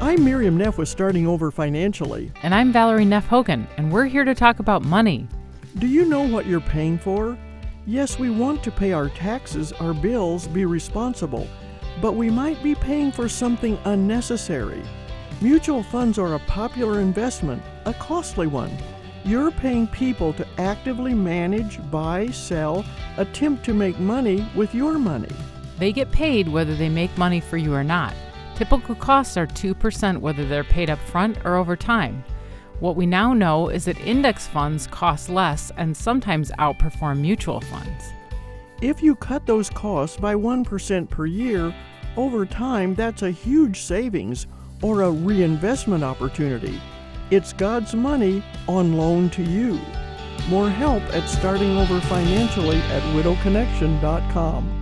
I'm Miriam Neff with Starting Over Financially. And I'm Valerie Neff Hogan, and we're here to talk about money. Do you know what you're paying for? Yes, we want to pay our taxes, our bills, be responsible, but we might be paying for something unnecessary. Mutual funds are a popular investment, a costly one. You're paying people to actively manage, buy, sell, attempt to make money with your money. They get paid whether they make money for you or not. Typical costs are 2% whether they're paid up front or over time. What we now know is that index funds cost less and sometimes outperform mutual funds. If you cut those costs by 1% per year, over time that's a huge savings or a reinvestment opportunity. It's God's money on loan to you. More help at Starting Over Financially at widowconnection.com.